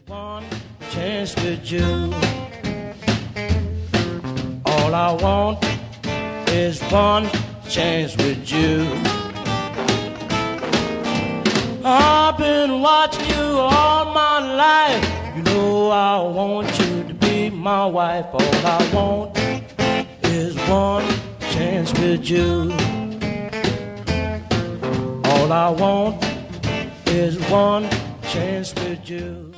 One chance with you. All I want is one chance with you. I've been watching you all my life. You know I want you to be my wife. All I want is one chance with you. All I want is one chance with you.